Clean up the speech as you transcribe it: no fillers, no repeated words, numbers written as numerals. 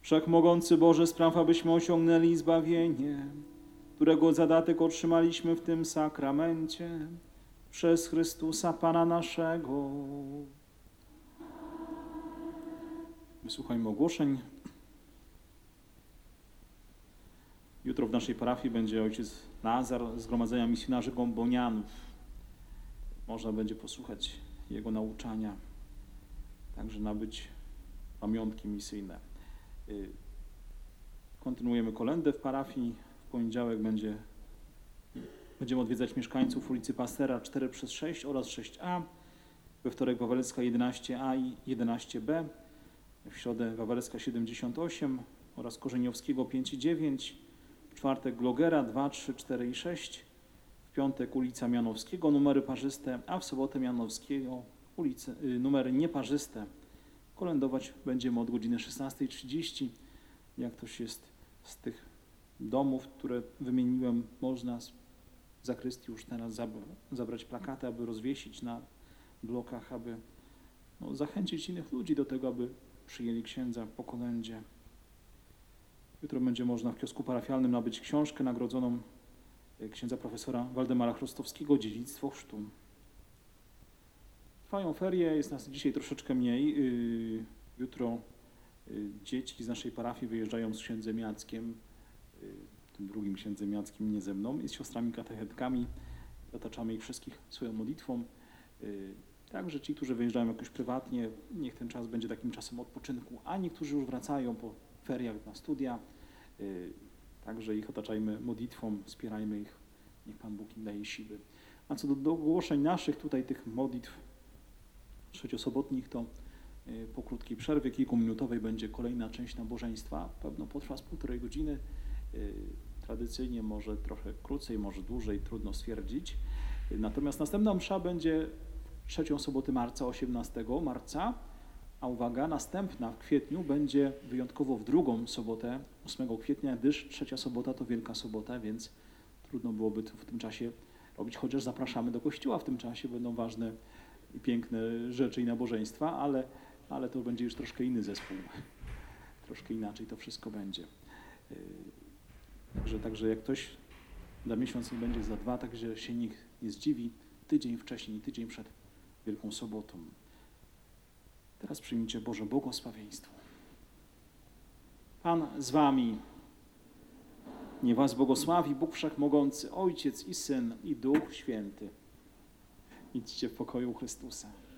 Wszechmogący Boże, spraw, abyśmy osiągnęli zbawienie, którego zadatek otrzymaliśmy w tym sakramencie, przez Chrystusa Pana naszego. Wysłuchajmy ogłoszeń. Jutro w naszej parafii będzie ojciec Lazar z Zgromadzenia Misjonarzy Gombonianów. Można będzie posłuchać jego nauczania, także nabyć pamiątki misyjne. Kontynuujemy kolędę w parafii. W poniedziałek będziemy odwiedzać mieszkańców ulicy Pastera 4/6 oraz 6A. We wtorek Wawelska 11A i 11B. W środę Wawelska 78 oraz Korzeniowskiego 5 i 9. W czwartek Glogera 2, 3, 4 i 6. W piątek ulica Mianowskiego, numery parzyste, a w sobotę Mianowskiego numery nieparzyste. Kolędować będziemy od godziny 16:30. Jak ktoś jest z tych domów, które wymieniłem, można z zakrystii już teraz zabrać plakaty, aby rozwiesić na blokach, aby zachęcić innych ludzi do tego, aby przyjęli księdza po kolędzie. Jutro będzie można w kiosku parafialnym nabyć książkę nagrodzoną księdza profesora Waldemara Chrostowskiego „Dziedzictwo chrztu”. Trwają ferie, jest nas dzisiaj troszeczkę mniej. Jutro dzieci z naszej parafii wyjeżdżają z księdzem Jackiem, tym drugim księdzem Jackiem, nie ze mną, i z siostrami katechetkami. Zataczamy ich wszystkich swoją modlitwą. Także ci, którzy wyjeżdżają jakoś prywatnie, niech ten czas będzie takim czasem odpoczynku, a niektórzy już wracają po feriach na studia. Także ich otaczajmy modlitwą, wspierajmy ich, niech Pan Bóg im daje siły. A co do ogłoszeń naszych tutaj, tych modlitw trzeciosobotnich, to po krótkiej przerwie kilkuminutowej będzie kolejna część nabożeństwa. Pewno potrwa z 1,5 godziny. Tradycyjnie może trochę krócej, może dłużej, trudno stwierdzić. Natomiast następna msza będzie trzecią sobotę marca, 18 marca, a uwaga, następna w kwietniu będzie wyjątkowo w drugą sobotę, 8 kwietnia, gdyż trzecia sobota to Wielka Sobota, więc trudno byłoby to w tym czasie robić, chociaż zapraszamy do kościoła w tym czasie, będą ważne i piękne rzeczy i nabożeństwa, ale to będzie już troszkę inny zespół, troszkę inaczej to wszystko będzie. Także jak ktoś za miesiąc nie będzie, za 2, także się nikt nie zdziwi, tydzień wcześniej, tydzień przed Wielką Sobotą. Teraz przyjmijcie Boże błogosławieństwo. Pan z wami. Niech was błogosławi Bóg Wszechmogący, Ojciec i Syn i Duch Święty. Idźcie w pokoju Chrystusa.